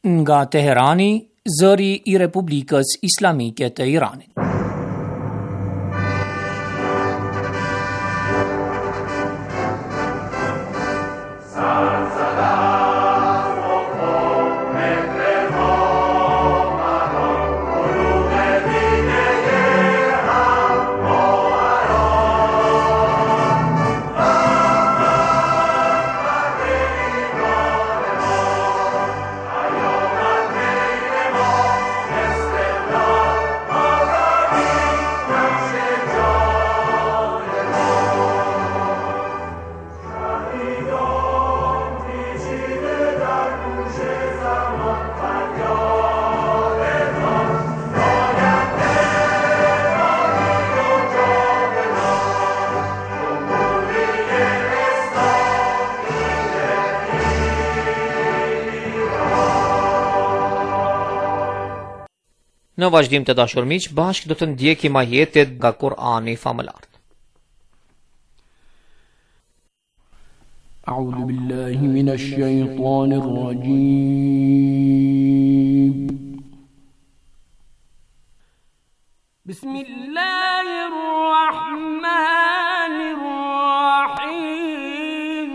nga Teherani, zëri I Republikës Islamike të Iranit. Në vazhdim të dashur miq, bashkë do të ndjekim ajetet nga Kurani famëlar. A'udhu billahi minash shaitanir rajim. Bismillahir rahmanir rahim.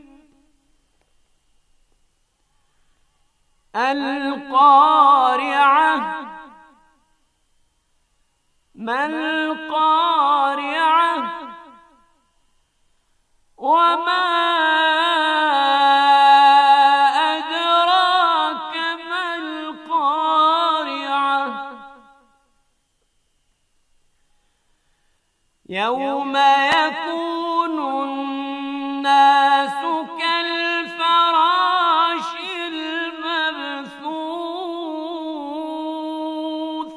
Al-Qari'ah. ما القارعة وما أدراك ما القارعة يوم يكون الناس كالفراش المبثوث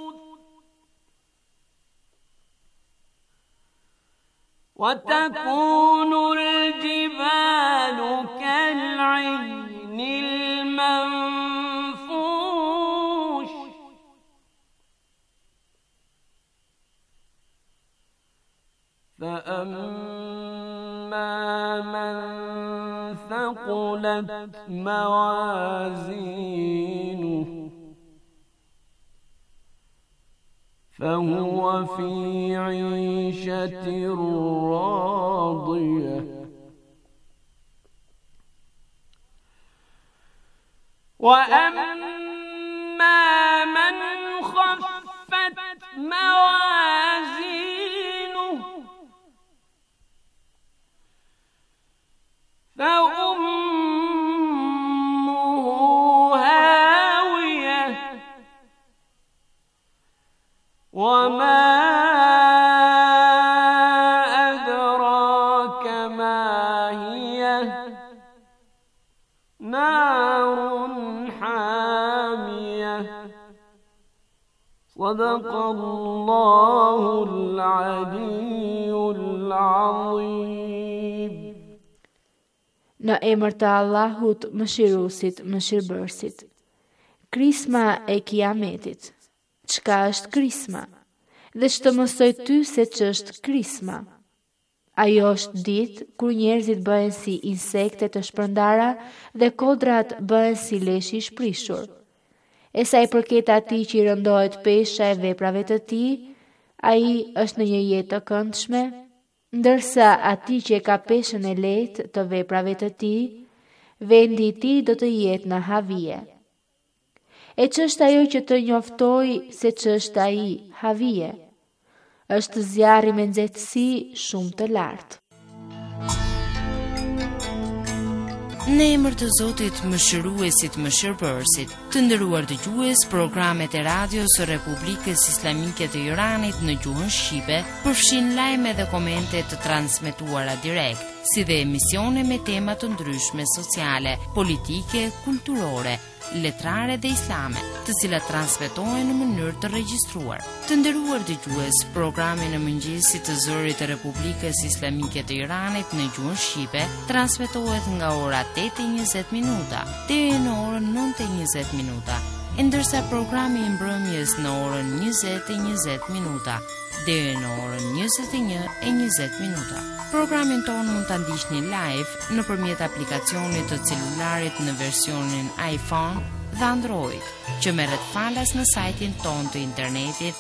وتكون الجبال كالعهن المنفوش فأما من ثقلت موازينه فهو في عيشة راضية وأما من خفت موازينه فأمه هاوية وما أدراك ما هي نار حامية صدق الله العلي العظيم. Në emër të Allahut, mëshiruesit, mëshirbërësit. Krisma e Kiametit. Çka është krisma? Dhe ç'të mësoj ty se ç'është krisma? Ajo është ditë kur njerëzit bëhen si insekte të shpërndara dhe kodrat bëhen si leshi I shprishur. E sa I përket atij që I rëndohet pesha e veprave të tij, ai është në një jetë të këndshme, ndërsa atij që e ka peshën e lehtë të veprave të tij, vendi I tij do të jetë në havije. E ç'është ajo që të njoftoj se ç'është ai havije? Është zjarri me nxehtësi shumë të lartë. Në emër të Zotit, mëshiruesit, mëshirbërësit, të nderuar dëgjues, programet e radios së Republikës Islamike të Iranit në gjuhën shqipe përfshin lajme dhe komente të transmetuara direkt, si dhe emisione me tema të ndryshme sociale, politike, kulturore, letrare dhe islame, të cilat transmetohen në mënyrë të regjistruar. Të nderuar dëgjues, programi në mëngjesit të zërit të Republikës Islamike të Iranit në gjuhën shqipe transmetohet nga ora 8:20 minuta deri në orën 9:20 minuta, ndërsa programi I mbrëmjes në orën 20:20 minuta deri në orën 21:20 minuta. Programin tonë mund ta ndiqni live nëpërmjet aplikacionit të celularit në versionin iPhone dhe Android, që merret falas në sajtin ton të internetit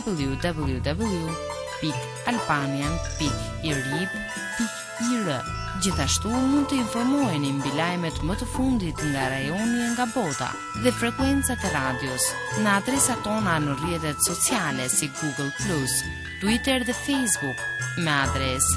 www.albanian.irib.ir. Gjithashtu mund të informoheni mbi lajmet më të fundit nga rajoni e nga bota dhe frekuencat e radios në adresat tona në rrjetet sociale si Google+, Twitter dhe Facebook me adresë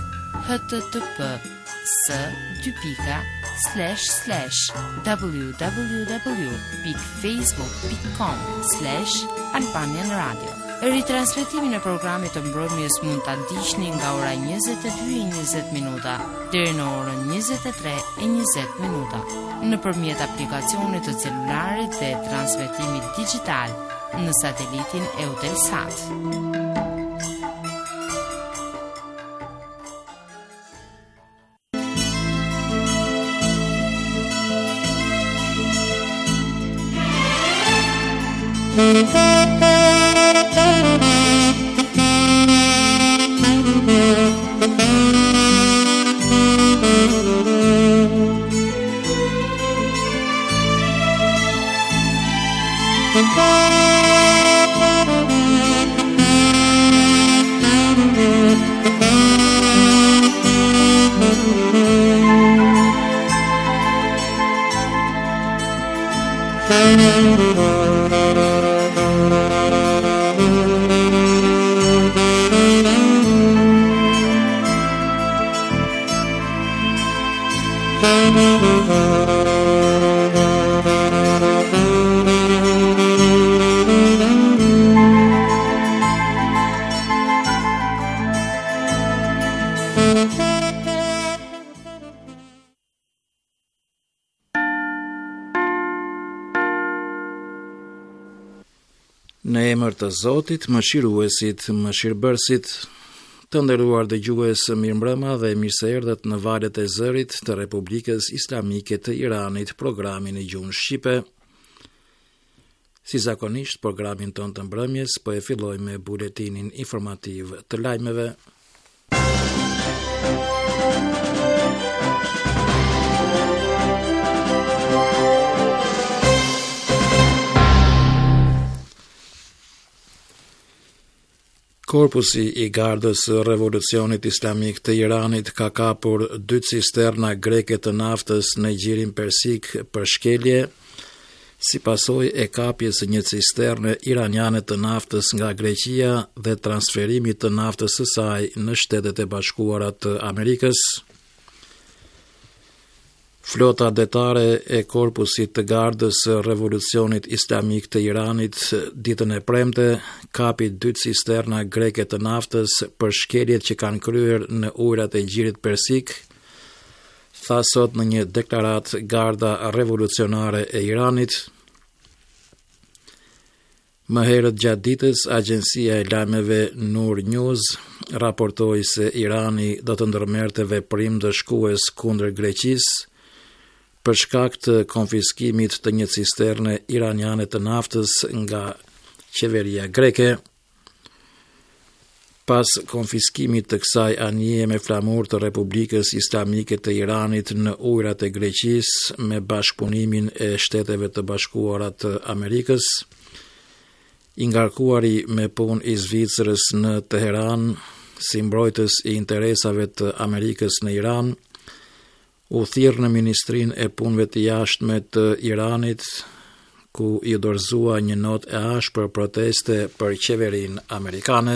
http://www.facebook.com/albanianradio. Ritransmetimin e programit të mbrëmjes mund ta ndiqni nga ora 22:20 deri në orën 23:20 nëpërmjet aplikacionit të celularit dhe transmetimit digital në satelitin Eutelsat. Në emër të Zotit, mëshiruesit, mëshirbërësit, të nderuar dëgjues, mirëmbrëma dhe mirëseerdhët në valët e zërit të Republikës Islamike të Iranit, programin e gjuhën shqipe. Si zakonisht, programin ton të mbrëmjes po e filloj me buletinin informativ të lajmeve. Korpusi i Gardës Revolucionit Islamik të Iranit ka kapur 2 cisterna greke të naftës në gjirin persik për shkelje, si pasojë e kapjes së një cisterne iraniane të naftës nga Greqia dhe transferimit të naftës së saj në Shtetet e Bashkuara të Amerikës. Flota detare e Korpusit të Gardës Revolucionit Islamik të Iranit ditën e premte kapi 2 cisterna greke të naftës për shkeljet që kanë kryer në ujrat e gjirit persik, tha sot në një deklarat Garda Revolucionare e Iranit. Më herët gjatë ditës, agjencia e lajmeve Nur News raportoi se Irani do të ndërmerrte veprim dëshkues kundër Greqisë për shkak të konfiskimit të një cisterne iraniane të naftës nga qeveria greke. Pas konfiskimit të kësaj anije me flamur të Republikës Islamike të Iranit në ujrat e Greqisë me bashkëpunimin e Shteteve të Bashkuara të Amerikës, i ngarkuari me punë i Zvicrës në Teheran si mbrojtës i interesave të Amerikës në Iran, u thirrë në Ministrinë e Punëve të Jashtme të Iranit, ku i dorëzua një notë e ashpër proteste për qeverinë amerikane.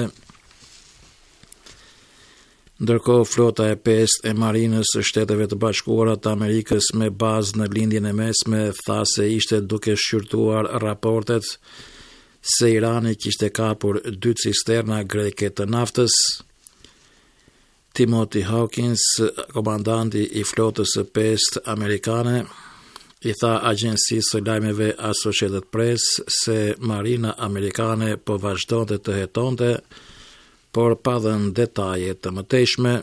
Ndërkohë, flota e 5 e marinës së Shteteve të Bashkuara të Amerikës me bazë në Lindjen e Mesme tha se ishte duke shqyrtuar raportet se Irani kishte kapur 2 cisterna greke të naftës. Timothy Hawkins, komandanti i flotës së 5 amerikane, i tha agjensisë së lajmeve Associated Press se marina amerikane po vazhdonte të hetonte, por pa dhënë detaje të mëtejshme.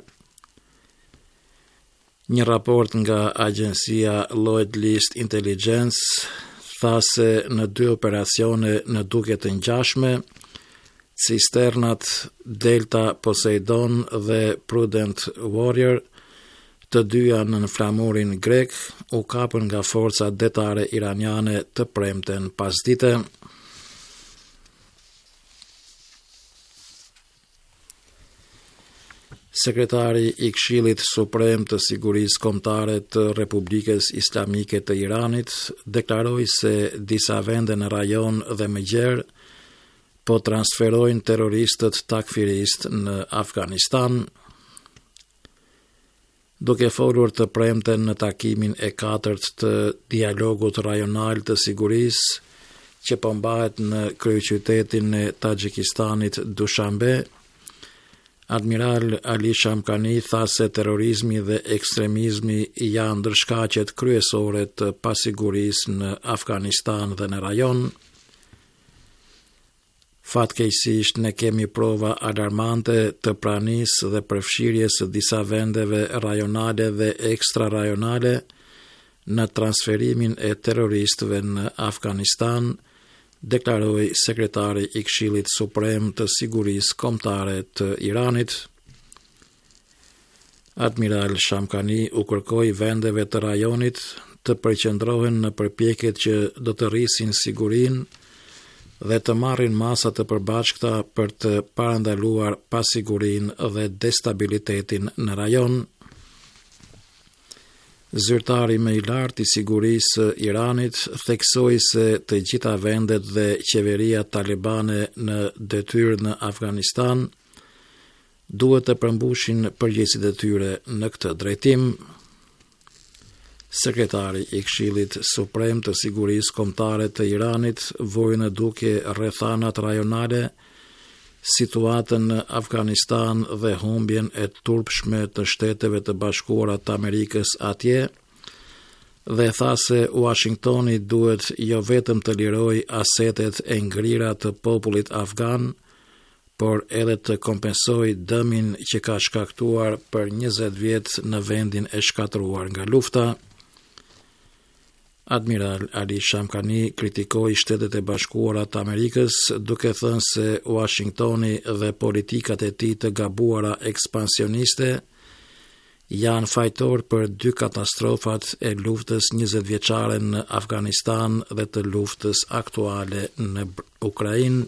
Një raport nga agjencia Lloyd List Intelligence tha se në 2 operacione në duke të ngjashme, cisternat Delta Poseidon dhe Prudent Warrior Të dyja në flamurin grek u kapën nga forcat detare iraniane të premten pasdite. Sekretari i Këshillit Suprem të Sigurisë Kombëtare të Republikës Islamike të Iranit deklaroi se disa vende në rajon dhe më gjerë po transferojnë terroristët takfirist në Afganistan. Duke folur të premten në takimin e 4 të dialogut rajonal të sigurisë që po mbahet në kryeqytetin e Taxhikistanit Dushanbe, Admiral Ali Shamkhani tha se terrorizmi dhe ekstremizmi janë ndërshkaqet kryesore të pasigurisë në Afganistan dhe në rajon. Fatkeqësisht ne kemi prova alarmante të pranisë dhe përfshirjes së disa vendeve rajonale dhe ekstrarajonale në transferimin e terroristëve në Afganistan, deklaroi sekretari i Këshillit Suprem të Sigurisë Kombëtare të Iranit. Admiral Shamkhani u kërkoi vendeve të rajonit të përqendrohen në përpjekjet që do të rrisin sigurinë dhe të marrin masa të përbashkëta për të parandaluar pasigurinë dhe destabilitetin në rajon. Zyrtari më i lartë i sigurisë Iranit theksoi se të gjitha vendet dhe qeveria talibane në detyrë në Afganistan duhet të përmbushin përgjegjësitë e tyre në këtë drejtim. Sekretari i Këshillit Suprem të Sigurisë Kombëtare të Iranit voi në dukje rrethanat rajonale, situatën në Afganistan dhe humbjen e turpshme të Shteteve të Bashkuara të Amerikës atje, dhe tha se Washingtoni duhet jo vetëm të lirojë asetet e ngrira të popullit afgan, por edhe të kompensojë dëmin që ka shkaktuar për 20 vjet në vendin e shkatëruar nga lufta. Admiral Ali Shamkhani kritikoi Shtetet e Bashkuara të Amerikës duke thënë se Washingtoni dhe politikat e tij të gabuara ekspansioniste janë fajtor për 2 katastrofat e luftës 20 vjeçare në Afganistan dhe të luftës aktuale në Ukrainë.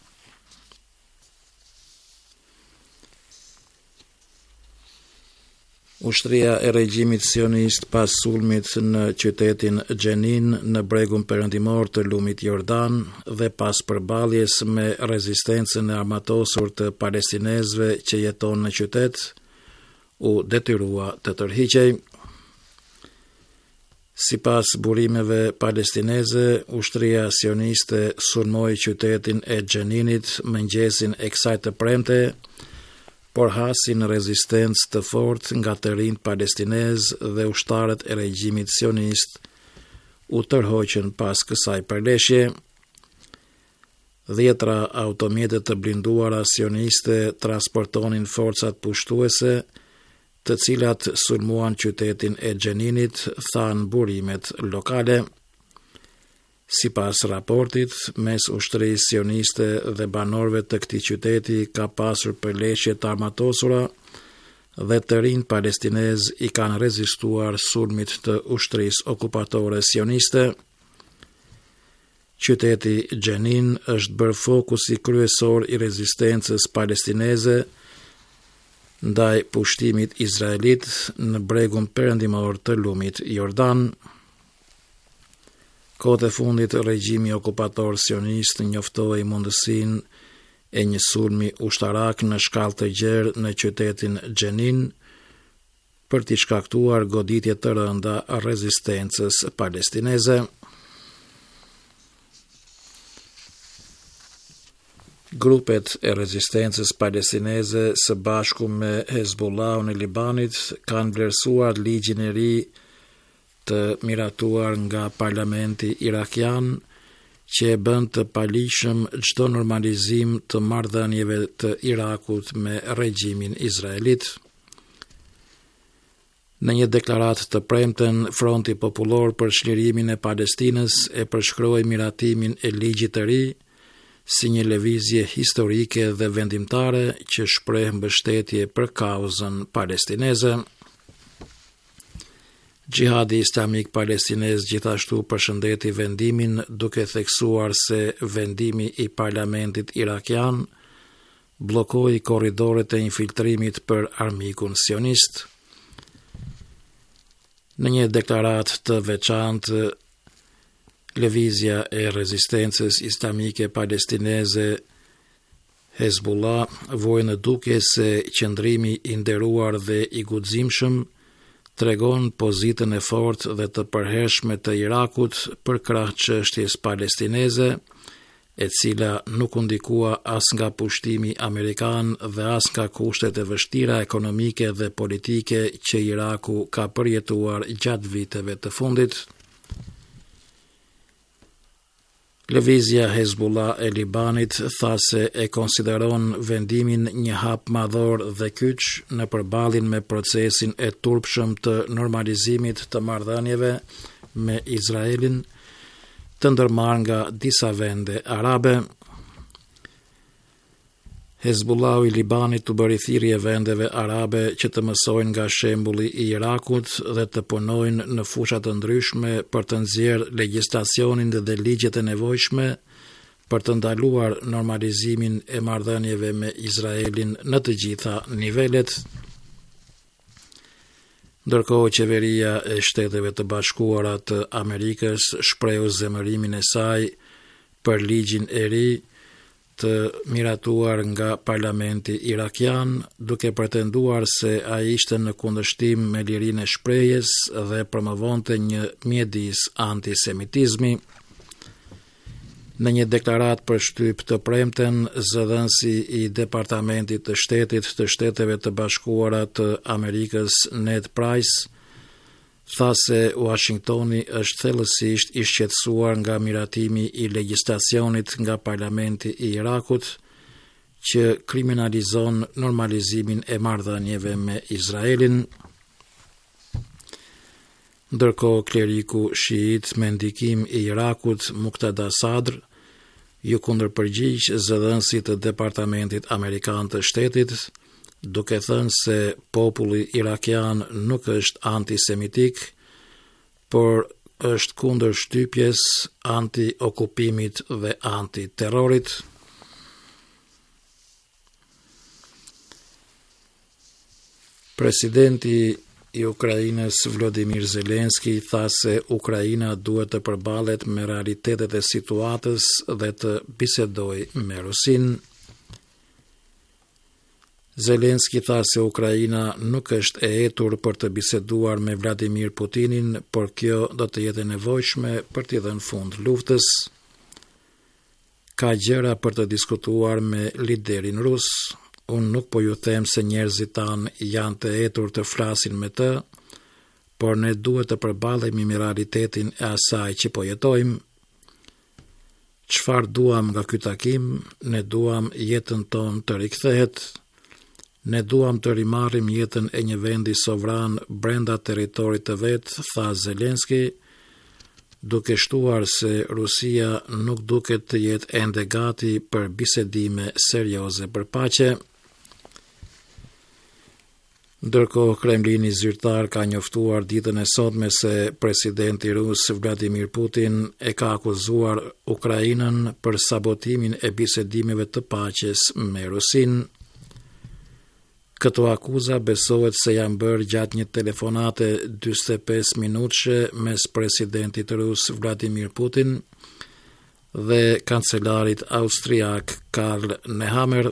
Ushtria e regjimit sionist pas sulmit në qytetin Xhenin në bregun perëndimor të lumit Jordan dhe pas përballjes me rezistencën e armatosur të palestinezëve që jeton në qytet, u detyrua të tërhiqej. Sipas burimeve palestineze, ushtria sioniste sulmoi qytetin e Xheninit mëngjesin e kësaj të premte, por hasin rezistencë të fortë nga të rinjt palestinezë dhe ushtarët e regjimit sionist u tërhoqën pas kësaj përleshje. 10 automjete të blinduara sioniste transportonin forcat pushtuese, të cilat sulmuan qytetin e Xheninit, than burimet lokale. Sipas raportit, mes ushtrisë sioniste dhe banorëve të këtij qyteti ka pasur përleshje të armatosura dhe të rinj palestinezë i kanë rezistuar sulmit të ushtrisë okupatore sioniste. Qyteti Xhenin është bërë fokusi kryesor i rezistencës palestineze ndaj pushtimit izraelit në bregun perëndimor të lumit Jordan. Kohët e fundit, regjimi okupator sionist njoftoi mundësinë e një sulmi ushtarak në shkallë të gjerë në qytetin Xhenin për t'i shkaktuar goditje të rënda rezistencës palestineze. Grupet e rezistencës palestineze së bashku me Hezbollahun e Libanit kanë vlerësuar ligjin e ri të miratuar nga parlamenti irakian që e bën të palishëm çdo normalizim të marrëdhënieve të Irakut me regjimin izraelit. Në një deklaratë të premten, Fronti Popullor për Çlirimin e Palestinës e përshkroi miratimin e ligjit të ri si një lëvizje historike dhe vendimtare që shpreh mbështetje për kauzën palestineze. Gjihadi Islamik Palestinez gjithashtu përshëndeti vendimin, duke theksuar se vendimi i parlamentit irakian bllokoi korridoret e infiltrimit për armikun sionist. Në një deklaratë të veçantë, Lëvizja e Rezistencës Islamike Palestineze Hezbollah vojë në duke se qëndrimi i nderuar dhe i guximshëm tregon pozitën e fortë dhe të përhershme të Irakut për krah çështjes palestineze, e cila nuk u ndikua as nga pushtimi amerikan dhe as nga kushtet e vështira ekonomike dhe politike që Iraku ka përjetuar gjatë viteve të fundit. Lëvizja Hezbollah e Libanit tha se e konsideron vendimin një hap madhor dhe kyç në përballjen me procesin e turpshëm të normalizimit të marrëdhënieve me Izraelin, të ndërmarrë nga disa vende arabe. Hezbollahu i Libanit u bëri thirrje vendeve arabe që të mësojnë nga shembulli i Irakut dhe të punojnë në fusha të ndryshme për të nxjerrë legjislacionin dhe ligjet e nevojshme për të ndaluar normalizimin e marrëdhënieve me Izraelin në të gjitha nivelet. Ndërkohë, qeveria e Shteteve të Bashkuara të Amerikës shprehu zemërimin e saj për ligjin e ri të miratuar nga parlamenti irakian, duke pretenduar se ai ishte në kundërshtim me lirinë e shprehjes dhe promovonte një mjedis antisemitizmi. Në një deklaratë për shtyp të premten, zëdhënësi i Departamentit të Shtetit të Shteteve të Bashkuara të Amerikës, Ned Price, tha se Washingtoni është thellësisht i shqetësuar nga miratimi i legjislacionit nga parlamenti i Irakut, që kriminalizon normalizimin e marrëdhënieve me Izraelin. Ndërkohë, kleriku shiit me ndikim i Irakut, Muqtada Sadr, ju kundërpërgjigj zëdhënësit të Departamentit Amerikan të Shtetit, duke thënë se populli irakian nuk është antisemitik, por është kundër shtypjes, anti-okupimit dhe anti-terrorit. Presidenti i Ukrainës Volodymyr Zelensky tha se Ukraina duhet të përballet me realitetet e situatës dhe të bisedojë me Rusinë. Zelensky tha se Ukraina nuk është e hetur për të biseduar me Vladimir Putinin, por kjo do të jetë nevojshme për t'i dhënë fund luftës. Ka gjëra për të diskutuar me liderin rus. Unë nuk po ju them se njerëzit tanë janë të hetur të flasin me të, por ne duhet të përballemi me realitetin e asaj që po jetojmë. Çfarë duam nga ky takim? Ne duam jetën tonë të rikthehet. Ne duam të rimarrim jetën e një vendi sovran brenda territorit të vet, tha Zelensky, duke shtuar se Rusia nuk duket të jetë ende gati për bisedime serioze për paqe. Ndërkohë, Kremlini zyrtar ka njoftuar ditën e sotme se presidenti rus Vladimir Putin e ka akuzuar Ukrainën për sabotimin e bisedimeve të paqes me Rusinë. Këto akuza besohet se janë bërë gjatë një telefonate 45 minutëshe mes presidentit rus Vladimir Putin dhe kancelarit austriak Karl Nehammer.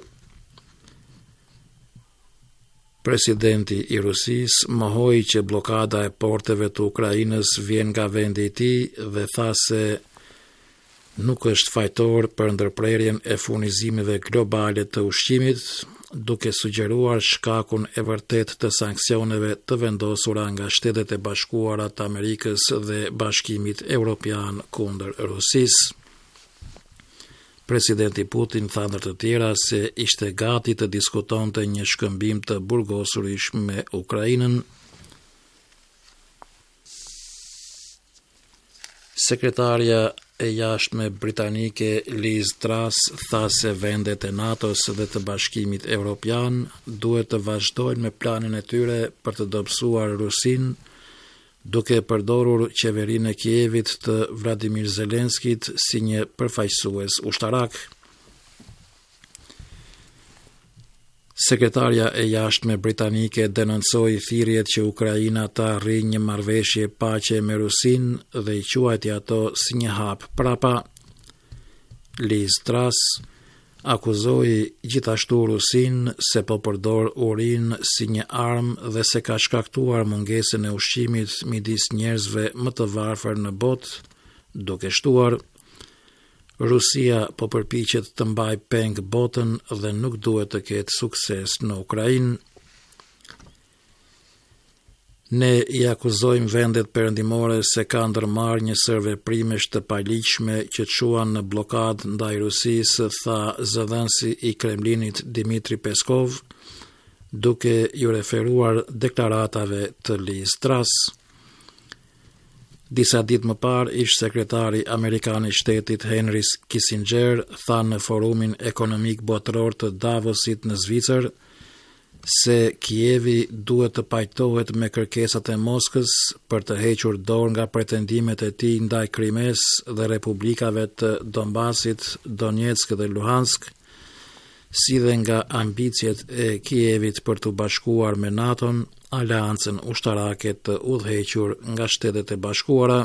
Presidenti i Rusisë mohoi që blokada e porteve të Ukrainës vjen nga vendi i tij dhe tha se nuk është fajtor për ndërprerjen e furnizimeve globale të ushqimit, duke sugjeruar shkakun e vërtet të sanksioneve të vendosura nga Shtetet e Bashkuara të Amerikës dhe Bashkimit Evropian kundër Rusisë. Presidenti Putin tha ndër të tjera se ishte gati të diskutonte një shkëmbim të burgosurish me Ukrainën. Sekretarja e jashtme britanike Liz Truss tha se vendet e NATO-s dhe të Bashkimit Evropian duhet të vazhdojnë me planin e tyre për të dobësuar Rusinë duke përdorur qeverinë e Kievit të Vladimir Zelenskit si një përfaqësues ushtarak. Sekretarja e jashtme britanike denoncoi thirrjet që Ukraina të arrijë një marrëveshje paqe me Rusinë dhe i quajti ato si një hap prapa. Liz Truss akuzoi gjithashtu Rusinë se po përdor urinë si një armë dhe se ka shkaktuar mungesën e ushqimit midis njerëzve më të varfër në botë, duke shtuar: Rusia po përpiqet të mbaj peng botën dhe nuk duhet të ketë sukses në Ukrainë. Ne i akuzojmë vendet perëndimore se ka ndërmarrë një sër veprimesh të paligjshme që çuan në blokadë ndaj Rusisë, tha zëdhënësi i Kremlinit Dmitri Peskov, duke ju referuar deklaratave të Liz Truss. Disa ditë më parë, ish sekretari amerikan i shtetit Henry Kissinger tha në forumin ekonomik botëror të Davosit në Zvicër se Kievi duhet të pajtohet me kërkesat e Moskës për të hequr dorë nga pretendimet e tij ndaj Krimes dhe republikave të Donbasit, Donetsk dhe Luhansk, si dhe nga ambicjet e Kievit për të bashkuar me NATO-n, aleancën ushtarake të udhëhequr nga Shtetet e Bashkuara.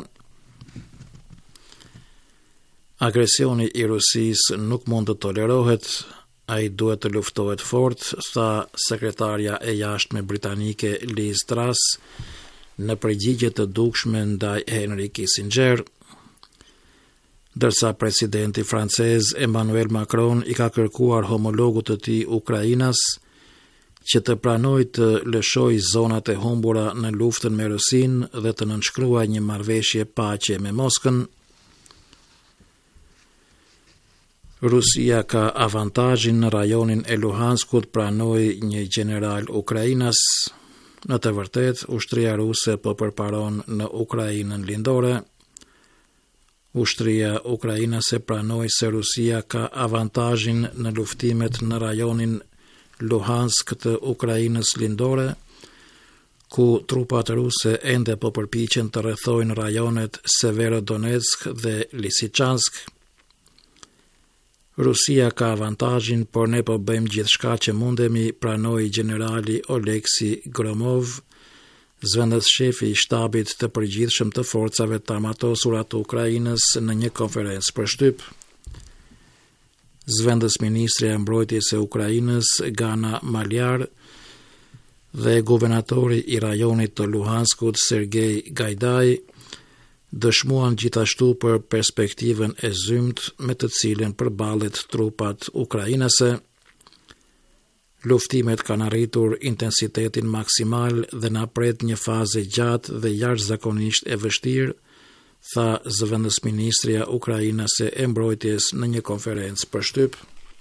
Agresioni i Rusisë nuk mund të tolerohet, ai duhet të luftohet fort, tha sekretarja e jashtme britanike Liz Truss në përgjigje të dukshme ndaj Henry Kissinger. Dërsa presidenti francez Emmanuel Macron i ka kërkuar homologut të tij Ukrainas që të pranoj të lëshoj zonat e humbura në luftën me Rusinë dhe të nënshkruaj një marrëveshje paqe me Moskën. Rusia ka avantazhin në rajonin e Luhanskut, pranoi një general Ukrainas. Në të vërtetë, ushtria ruse po përparon në Ukrainën lindore. Ushtria ukrainase pranoi se Rusia ka avantazhin në luftimet në rajonin Luhansk të Ukrainës lindore, ku trupat ruse ende po përpiqen të rrethojnë rajonet Severodonetsk dhe Lisichansk. Rusia ka avantazhin, por ne po bëjmë gjithçka që mundemi, pranoi generali Oleksi Gromov, zëvendës shefi i shtabit të përgjithshëm të forcave të armatosura të Ukrainës në një konferencë për shtyp. Zëvendës ministri e mbrojtjes së Ukrainës Gana Maljar dhe guvernatori i rajonit të Luhanskut Sergej Gajdaj dëshmuan gjithashtu për perspektivën e zymt me të cilën përballet trupat ukrainase. Luftimet kanë arritur intensitetin maksimal dhe na pret një fazë gjatë dhe jashtëzakonisht e vështirë, tha zëvendës ministria ukrainase e mbrojtjes në një konferencë për shtyp.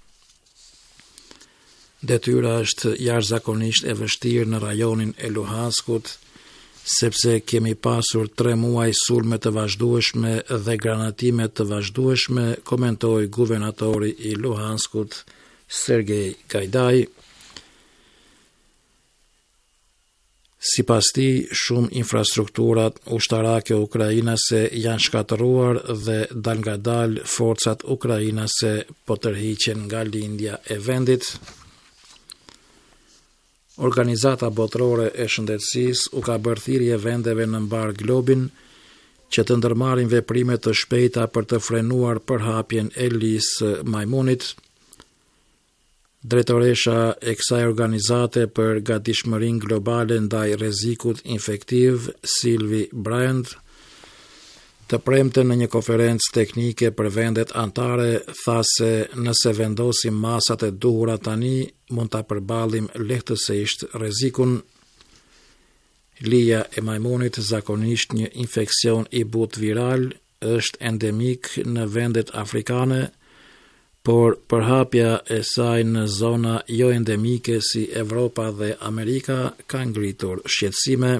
Detyra është jashtëzakonisht e vështirë në rajonin e Luhanskut, sepse kemi pasur 3 muaj sulme të vazhdueshme dhe granatime të vazhdueshme, komentoi guvernatori i Luhanskut Sergej Gajdaj. Sipas tij, shumë infrastrukturat ushtarake ukrainase janë shkatëruar dhe dal nga dal forcat ukrainase po tërhiqen nga lindja e vendit. Organizata botërore e shëndetësisë u ka bërë thirrje vendeve në mbar globin që të ndërmarrin veprime të shpejta për të frenuar përhapjen e lisë majmunit. Drejtoresha e kësaj organizate për gatishmërinë globale ndaj rrezikut infektiv, Sylvie Bryant, të premten në një konferencë teknike për vendet anëtare, tha se nëse vendosim masat e duhura tani, mund ta përballim lehtësisht rrezikun. Lija e majmunit, zakonisht një infeksion i butë viral, është endemik në vendet afrikane, por përhapja e saj në zona jo endemike si Evropa dhe Amerika ka ngritur shqetësime.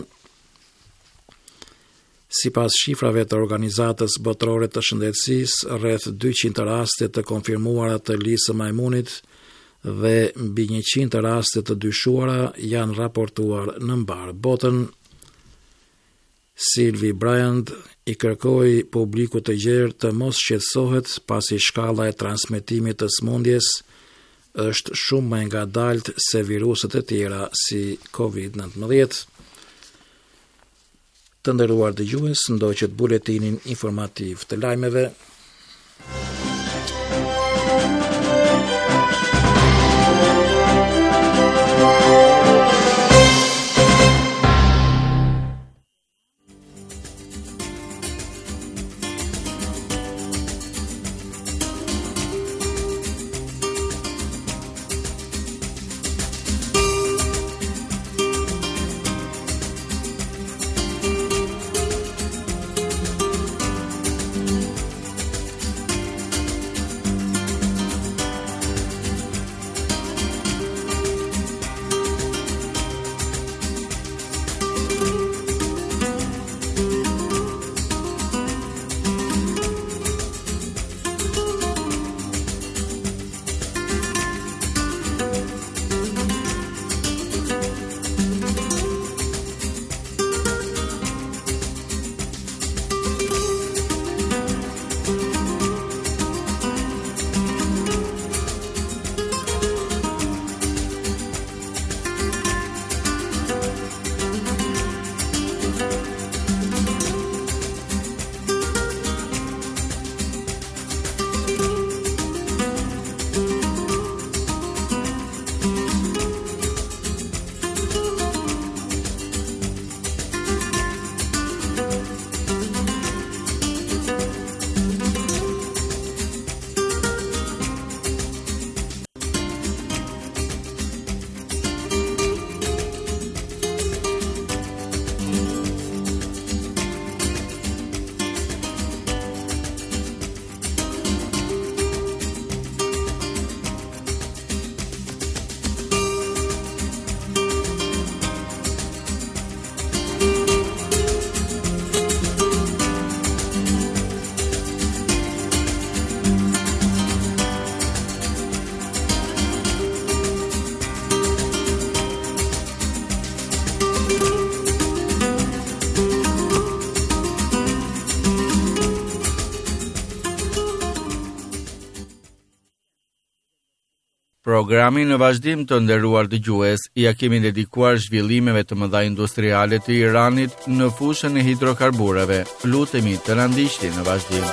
Sipas shifrave të Organizatës Botërore të Shëndetësisë, rreth 200 raste të konfirmuara të lisë majmunit dhe mbi 100 raste të dyshuara janë raportuar në mbar botën. Sylvie Bryant I kërkoi publikut të gjerë të mos shqetësohet pasi shkalla e transmetimit të sëmundjes është shumë më ngadalt se viruset e tjera si COVID-19. Të nderuar dëgjues, ndoqët buletinin informativ të lajmeve. Programi në vazhdim të nderuar dëgjues, ja kemi dedikuar zhvillimeve të mëdha industriale të Iranit në fushën e hidrokarbureve. Lutemi të na ndiqni në vazhdim.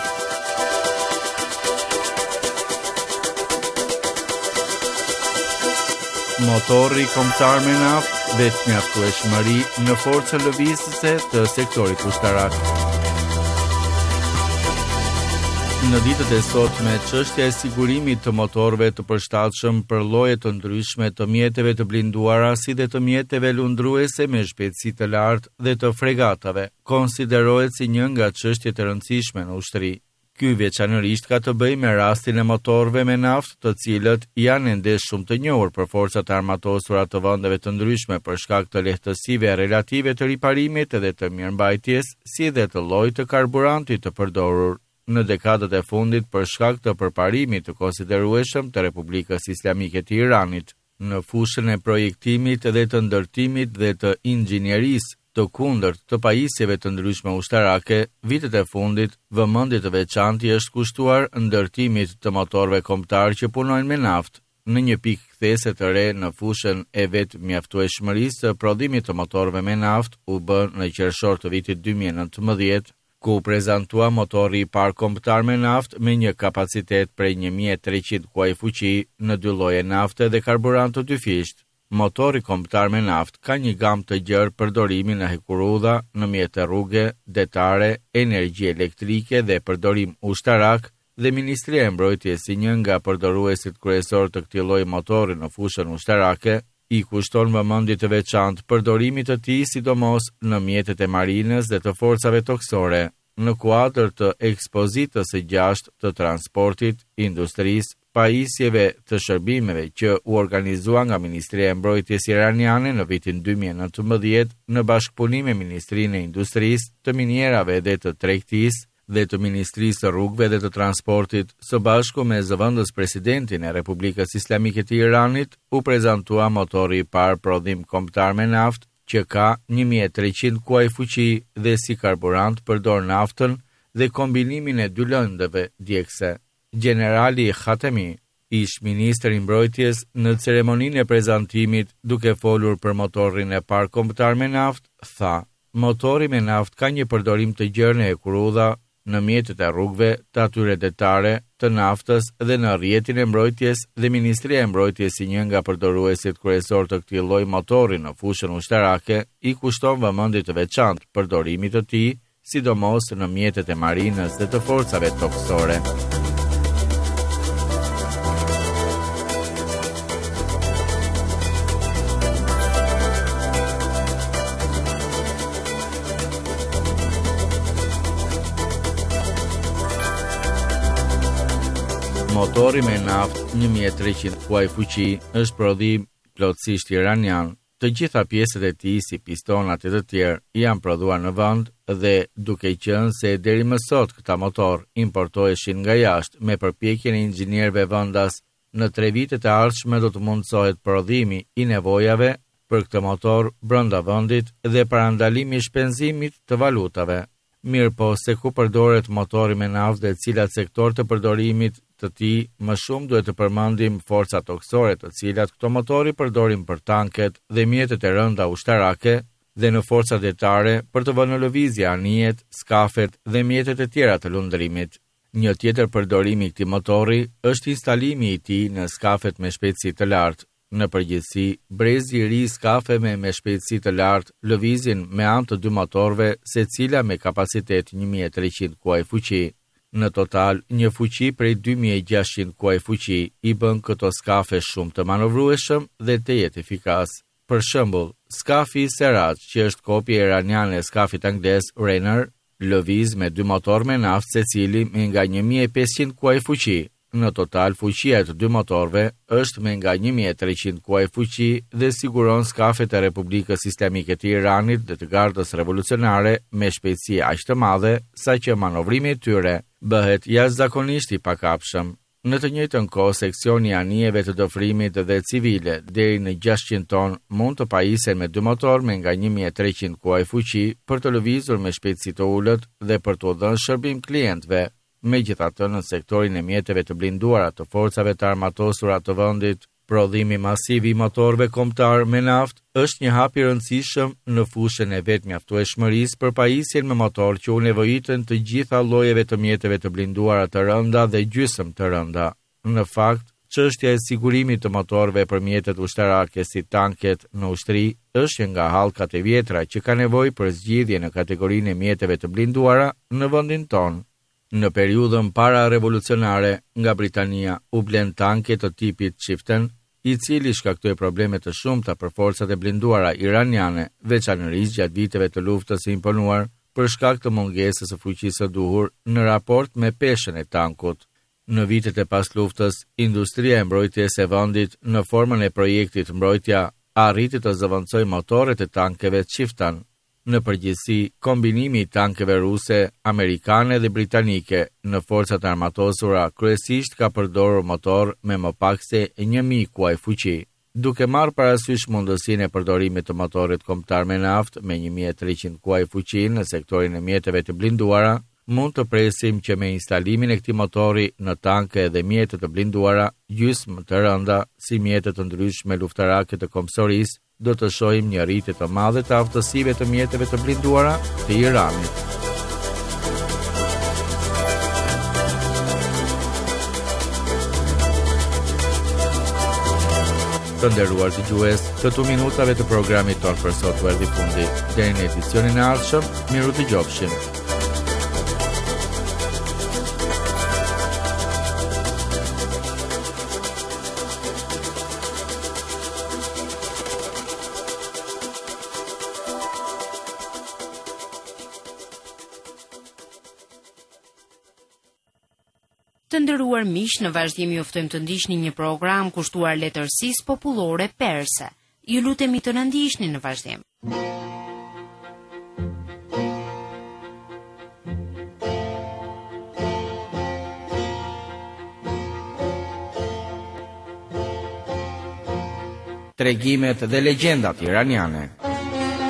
Motori kombëtar me naftë vetë mjaftueshmëri në forcën lëvizëse të sektorit ushtarak. Në ditët e sotme, çështja e sigurimit të motorëve të përshtatshëm për lloje të ndryshme të mjeteve të blinduara si dhe të mjeteve lundruese me shpejtësi të lartë dhe të fregatave konsiderohet si një nga çështjet e rëndësishme në ushtri. Ky veçanërisht ka të bëjë me rastin e motorëve me naftë, të cilët janë ende shumë të njohur për forcat armatosura të vendeve të ndryshme për shkak të lehtësive relative të riparimit edhe të mirëmbajtjes, si dhe të llojit të karburantit të përdorur. Në dekadat e fundit për shkak të përparimit të konsiderueshëm të Republikës Islamike të Iranit, në fushën e projektimit dhe të ndërtimit dhe të inxhinierisë të kundërt të pajisjeve të ndryshme ushtarake, vitet e fundit vëmendje të veçantë është kushtuar ndërtimit të motorëve kombëtar që punojnë me naftë. Në një pikë kthese të re në fushën e vetë mjaftueshmërisë të prodhimit të motorëve me naftë u bë në qershor të vitit 2019, ku prezantua motori I parë kombëtar me naftë me një kapacitet prej 1300 kuaj fuqi në dy lloje nafte dhe karburant të dyfisht. Motori kombëtar me naftë ka një gamë të gjerë përdorimi në hekurudha, në mjete rruge, detare, energji elektrike dhe përdorim ushtarak, dhe Ministria e Mbrojtjes si një nga përdoruesit kryesor të këtij lloji motori në fushën ushtarake, I kushton vëmendje të veçantë përdorimit të tij sidomos në mjetet e marinës dhe të forcave toksore, në kuadër të ekspozitës së gjashtë të transportit, industrisë, pajisjeve të shërbimeve që u organizua nga Ministria e Mbrojtjes iraniane në vitin 2019 në bashkëpunim me Ministrinë e Industrisë, të Minjerave dhe të Tregtisë dhe të Ministrisë së Rrugëve dhe të Transportit, së bashku me zëvendës presidentin e Republikës Islamike të Iranit, u prezantua motori I parë prodhim kombëtar me naftë që ka 1300 kuaj fuqi dhe si karburant përdor naftën dhe kombinimin e dy lëndëve djegëse. Generali Khatemi, ish ministri i mbrojtjes, në ceremoninë e prezantimit duke folur për motorin e parë kombëtar me naftë, tha: "Motori me naftë ka një përdorim të gjerë e kurudha në mjetet e rrugëve, të atyre detare, të naftës dhe në rrjetin e mbrojtjes, dhe Ministria e Mbrojtjes si një nga përdoruesit kryesor të këtij lloji motori në fushën ushtarake i kushton vëmendje të veçantë përdorimit të tij, sidomos në mjetet e marinës dhe të forcave tokësore." Motori me naftë 1300 kuaj fuqi është prodhim plotësisht iranian. Të gjitha pjesët e tij, si pistonat e të tjerë, janë prodhuar në vend dhe duke qenë se deri më sot këta motor importoheshin nga jashtë me përpjekjen e inxhinierëve vendas, në 3 vitet e ardhshme do të mundsohet prodhimi i nevojave për këtë motor brenda vendit dhe parandalimi i shpenzimit të valutave. Mirë po, se ku përdoret motori me naftë dhe cilat sektor të përdorimit të tij, më shumë duhet të përmendim forcat tokësore, të cilat këto motori përdorin për tanket dhe mjetet e rënda ushtarake dhe në forca detare për të vënë në lëvizje anijet, skafet dhe mjetet e tjera të lundërimit. Një tjetër përdorim i këtij motori është instalimi i tij në skafet me shpejtësi të lartë. Në përgjithësi, brezi i ri skafeve me shpejtësi të lartë lëvizin me anë të dy motorëve, secila me kapacitet 1300 kuaj fuqi. Në total, një fuqi prej 2600 kuaj fuqi i bën këto skafe shumë të manovrueshëm dhe të jetë efikas. Për shembull, skafi Seraj, që është kopje iraniane e skafit anglez Rainer, lëviz me dy motor me naftë secili me nga 1500 kuaj fuqi. Në total, fuqia e të dy motorëve është me nga 1300 kuaj fuqi dhe siguron skafet e Republikës Islamike të Iranit dhe të Gardës Revolucionare me shpejtësi aq të madhe sa që manovrimi i tyre bëhet jashtëzakonisht i pakapshëm. Në të njëjtën kohë, seksioni i anijeve të dofrimit dhe civile deri në 600 ton mund të pajisen me dy motor me nga 1300 kuaj fuqi për të lëvizur me shpejtësi të ulët dhe për të dhënë shërbim klientëve. Megjithatë, në sektorin e mjeteve të blinduara të forcave të armatosura të vendit, prodhimi masiv i motorëve kombëtar me naftë është një hap i rëndësishëm në fushën e vetmjaftueshmërisë për pajisjen me motor që u nevojiten të gjitha llojeve të mjeteve të blinduara të rënda dhe gjysmë të rënda. Në fakt, çështja e sigurimit të motorëve për mjetet ushtarake si tanket në ushtri është nga hallkat e vjetra që ka nevojë për zgjidhje në kategorinë e mjeteve të blinduara në vendin tonë. Në periudhën para revolucionare, nga Britania u blen tanke të tipit Chieftain, i cili shkaktoi probleme të shumta për forcat e blinduara iraniane, veçanërisht gjatë viteve të luftës së imponuar për shkak të mungesës së fuqisë së duhur në raport me peshën e tankut. Në vitet e pas luftës, industria e mbrojtjes së vendit në formën e projektit Mbrojtja arriti të zëvendësojë motorët e tankeve Chieftain. Në përgjithësi, kombinimi i tankeve ruse, amerikane dhe britanike në forcat armatosura kryesisht ka përdorur motor me më pak se 1000 kuaj fuqi. Duke marrë parasysh mundësinë e përdorimit të motorit kombëtar me naftë me 1300 kuaj fuqi në sektorin e mjeteve të blinduara, mund të presim që me instalimin e këtij motori në tanke dhe mjete të blinduara gjysmë të rënda si mjete të ndryshme luftarake të kombësorisë, do të shohim një rritje të madhe të aftësive të mjeteve të blinduara të Iranit. Të nderuar dëgjues, këto minutave të programit tonë për sot u erdhi fundi. Deri në edicionin e ardhshëm, miru dëgjofshim. Të nderuar miq, në vazhdim ju ftojmë të ndiqni një program kushtuar letërsisë popullore perse. Ju lutemi të na ndiqni në vazhdim. Tregimet dhe legjendat iraniane.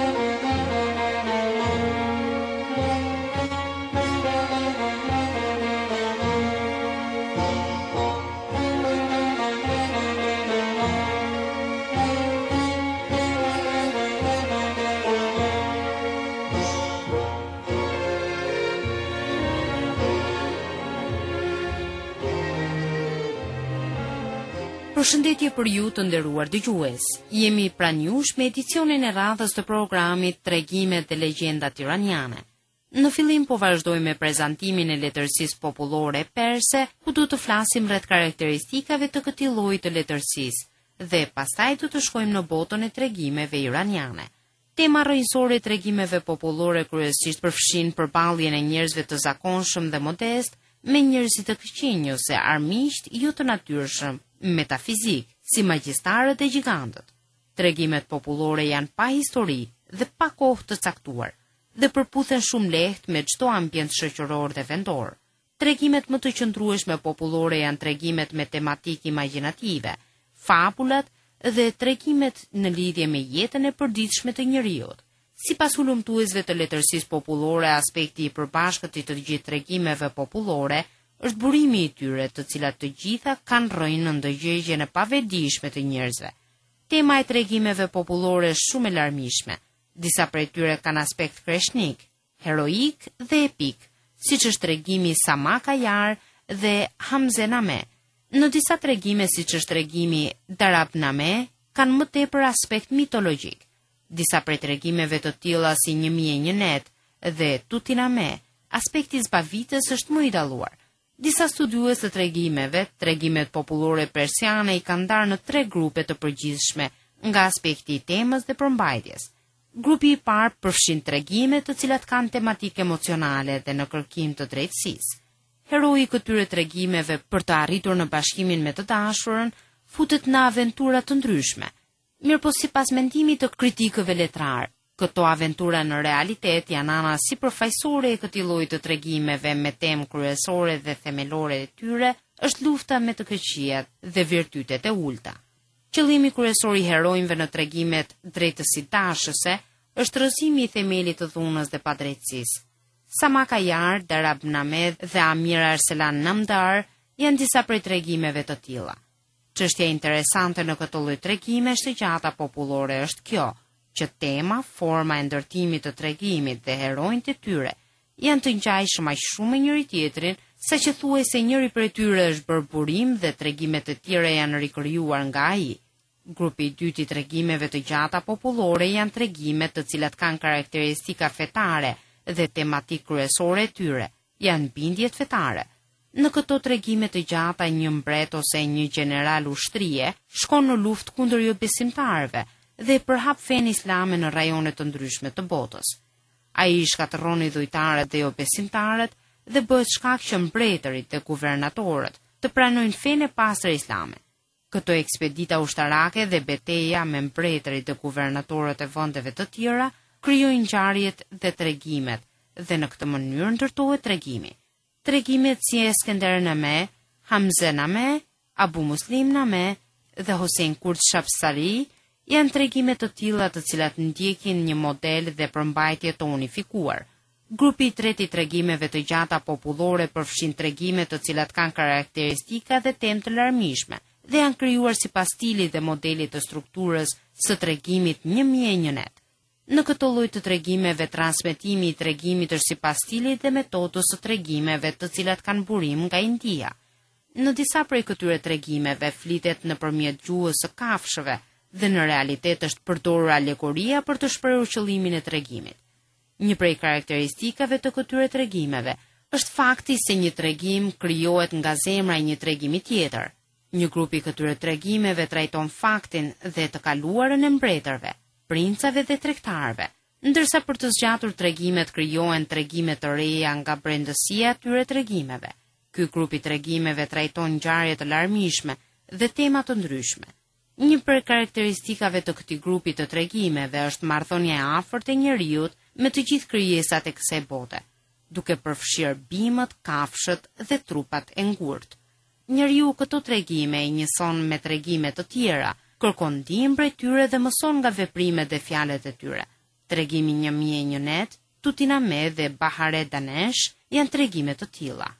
Përshëndetje për ju të nderuar dëgjues. Jemi pranë jush me edicionin e radhës të programit Tregimet dhe Legjendat Iraniane. Në fillim po vazhdojmë me prezantimin e letërsisë popullore perse, ku do të flasim rreth karakteristikave të këtij lloji të letërsisë dhe pastaj do të shkojmë në botën e tregimeve iraniane. Tema rrënjësore e tregimeve popullore kryesisht përfshin përballjen e njerëzve të zakonshëm dhe modest me njerëzit të këqinj ose armiqt jo të natyrshëm, metafizik, si magjistarët e gjigantët. Tregimet popullore janë pa histori dhe pa kohë të caktuar dhe përputhen shumë lehtë me çdo ambient shoqëror dhe vendor. Tregimet më të qëndrueshme popullore janë tregimet me tematikë imagjinative, fabulat dhe tregimet në lidhje me jetën e përditshme të njeriut. Sipas hulumtuesve të letërsisë popullore, aspekti i përbashkët i të gjithë tregimeve popullore është burimi i tyre, të cilat të gjitha kanë rënë në ndëgjegjen e pavëdijshme të njerëzve. Tema e tregimeve popullore është shumë e larmishme. Disa prej tyre kanë aspekt kreshnik, heroik dhe epik, siç është tregimi Samaka Yar dhe Hamzename. Në disa tregime, siç është tregimi Darabname, kanë më tepër aspekt mitologjik. Disa prej tregimeve të tilla si 1001 net dhe Tutiname, aspekti zbavitës është më i dalluar. Disa studiues të tregimeve, tregimet popullore persiane i kanë ndarë në 3 grupe të përgjithshme nga aspekti i temës dhe përmbajtjes. Grupi i parë përfshin tregime të cilat kanë tematikë emocionale dhe në kërkim të drejtësisë. Heroi i këtyre tregimeve për të arritur në bashkimin me të dashurën futet në aventura të ndryshme. Mirëpo sipas mendimit të kritikëve letrar, këto aventura në realitet janë ana si përfaqësore e këtij lloji të tregimeve me temë kryesore dhe themelore e tyre është lufta me të këqijat dhe virtytet e ulta. Qëllimi kryesor i heronjve në tregimet drejtësi-dashëse është rrëzimi i themelit të dhunës dhe padrejtësisë. Samaka Yar, Darabname dhe Amir Arselan Namdar janë disa prej tregimeve të tilla. Çështja interesante në këtë lloj tregime është gjata popullore është kjo, që tema, forma e ndërtimit të tregimit dhe heronjtë e tyre janë të ngjajshëm aq shumë me njëri tjetrin, saqë thuajse njëri prej tyre është bërë burim dhe tregimet e tjera janë rikrijuar nga ai. Grupi i dytë i tregimeve të gjata popullore janë tregimet të cilat kanë karakteristika fetare dhe tematikë kryesore e tyre, janë bindjet fetare. Në këto tregime të gjata, një mbret ose një general ushtrie shkon në luftë kundër jo besimtarëve dhe përhap fenë islame në rajone të ndryshme të botës. Ai shkatërron idhujtarët dhe jo besimtarët dhe bëhet shkak që mbretërit dhe guvernatorët të pranojnë fenë e pastër islame. Këto ekspedita ushtarake dhe betejë me mbretërit dhe guvernatorët e vendeve të tjera krijojnë ngjarjet dhe tregimet dhe në këtë mënyrë ndërtohet tregimi. Tregimet si Eskendername, Hamzename, Abu Muslimname dhe Hossein Kurt Shapsari janë tregime të tilla të cilat ndjekin një model dhe përmbajtje të unifikuar. Grupi i tretë i tregimeve të gjata popullore përfshin tregime të cilat kanë karakteristika dhe temë të larmishme dhe janë krijuar sipas stilit dhe modelit të strukturës së tregimit 1001 net. Në këtë lloj të tregimeve, transmetimi i tregimit është sipas stilit dhe metodës së tregimeve të cilat kanë burim nga India. Në disa prej këtyre tregimeve flitet nëpërmjet gjuhës së kafshëve dhe në realitet është përdorur alegoria për të shprehur qëllimin e tregimit. Një prej karakteristikave të këtyre tregimeve është fakti se një tregim krijohet nga zemra e një tregimi tjetër. Një grup i këtyre tregimeve trajton faktin dhe të kaluarën e mbretërve, princave dhe tregtarëve, ndërsa për të zgjatur tregimet krijohen tregime të reja nga brendësia e tyre tregimeve. Ky grup i tregimeve trajton ngjarje të larmishme dhe tema të ndryshme. Një prej karakteristikave të këtij grupi të tregimeve është marrëdhënia e afërt e njeriut me të gjithë krijesat e kësaj bote, duke përfshirë bimët, kafshët dhe trupat e ngurtë. Njeriu këto tregime i njëson me tregime të tjera, kërkon ndihmë prej tyre dhe mëson nga veprimet dhe fjalët e tyre. Tregimi 1001 net, Tutiname dhe Bahare Danesh janë tregime të tilla.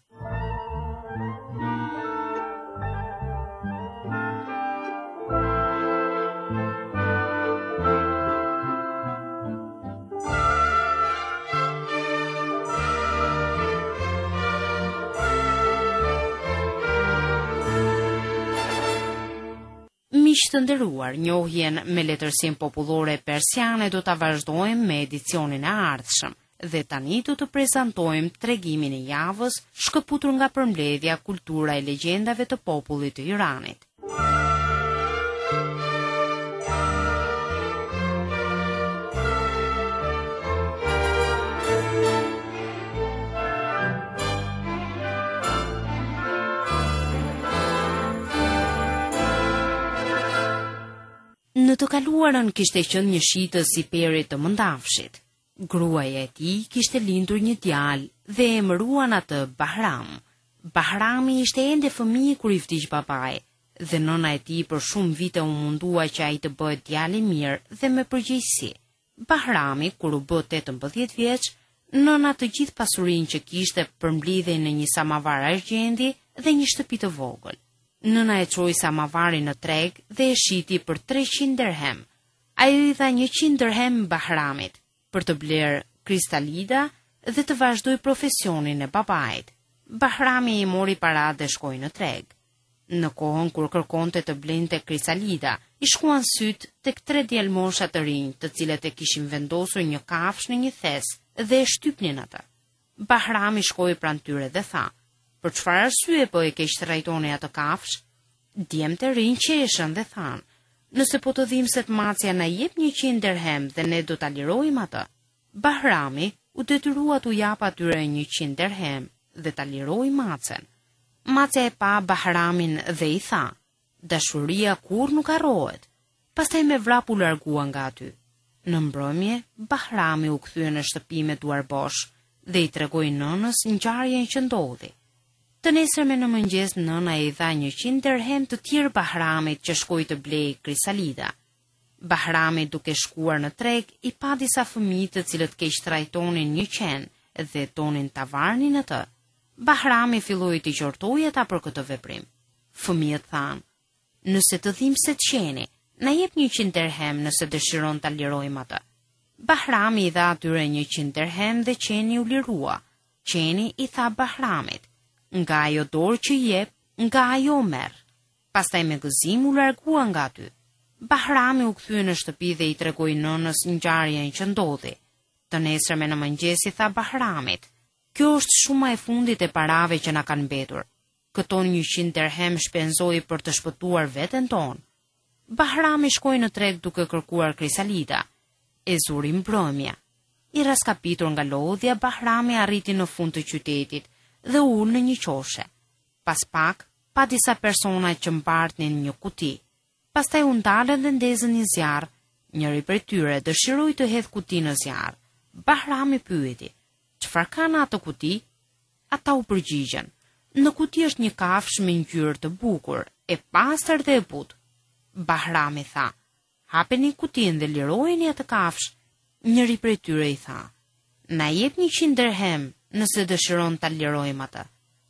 Miq të nderuar, njohjen me letërsinë popullore persiane do ta vazhdojmë me edicionin e ardhshëm dhe tani do të prezantojmë tregimin e javës shkëputur nga përmbledhja Kultura e legjendave të popullit të Iranit. Në të kaluarën kishte qenë një shitës i perit të mëndafshit. Gruaja e tij kishte lindur një djalë dhe e emëruan atë Bahram. Bahrami ishte ende fëmijë kur i vdiq babai, dhe nëna e tij për shumë vite u mundua që ai të bëhet djalë i mirë dhe me përgjegjësi. Bahrami, kur u bë 18 vjeç, nëna të gjithë pasurinë që kishte përmblidhej në një samavar argjendi dhe një shtëpi të vogël. Nëna e çoi samavarin në treg dhe e shiti për 300 dirhem. Ai i dha 100 dirhem Bahramit për të blerë kristalida dhe të vazhdoi profesionin e babait. Bahrami i mori paratë dhe shkoi në treg. Në kohën kur kërkonte të blente kristalida, i shkuan syt tek 3 djalmosha të rinj, të cilët e kishin vendosur një kafsh në një thes dhe e shtypnin atë. Bahrami shkoi pranë tyre dhe tha: "Për çfarë arsye po e keq trajtoni atë kafsh?" Djemtë e rinj qeshën dhe thanë: "Nëse po të dhim se të macja na jep 100 dirhem dhe ne do ta lirojmë atë." Bahrami u detyrua t'u jap atyre 100 dirhem dhe ta liroi macen. Macja e pa Bahramin dhe i tha: "Dashuria kur nuk harrohet." Pastaj me vrap u largua nga aty. Në mbrëmje, Bahrami u kthye në shtëpi me duar bosh dhe i tregoi nënës ngjarjen që ndodhi. Të nesërme në mëngjes, nëna i dha 100 dirhem të tjerë Bahramit që shkoi të blej krisalida. Bahrami, duke shkuar në treg, i pa disa fëmijë të cilët keq trajtonin një qen dhe tonin ta varnin atë. Bahrami filloi të qortojë ata për këtë veprim. Fëmijët thanë: "Nëse të dhim se të qeni, na jep 100 dirhem nëse dëshiron ta lirojmë atë." Bahrami i dha atyre 100 dirhem dhe qeni u lirua. Qeni i tha Bahramit: "Nga ajo dorë që jep, nga ajo merr." Pastaj me gëzim u largua nga aty. Bahrami u kthye në shtëpi dhe i tregoi nënës ngjarjen që ndodhi. Të nesërme në mëngjes i tha Bahramit: "Kjo është shuma e fundit e parave që na kanë mbetur. Këto 100 dirhem shpenzoi për të shpëtuar veten tonë." Bahrami shkoi në treg duke kërkuar krisalida. E zuri mbrëmja. I raskapitur nga lodhja, Bahrami arriti në fund të qytetit dhe ul në një qoshe. Pas pak, pa disa persona që mbartnin një kuti. Pastaj u ndalën dhe ndezën një zjarr. Njëri prej tyre dëshiroi të hedhë kuti në zjarr. Bahrami pyeti: "Çfarë ka në atë kuti?" Ata u përgjigjen: "Në kuti është një kafsh me ngjyrë të bukur, e pastër dhe e butë." Bahrami tha: "Hapeni kutin dhe lirojeni atë kafsh." Njëri prej tyre i tha: "Na jep 100 dirhem nëse dëshiron ta lirojmë atë."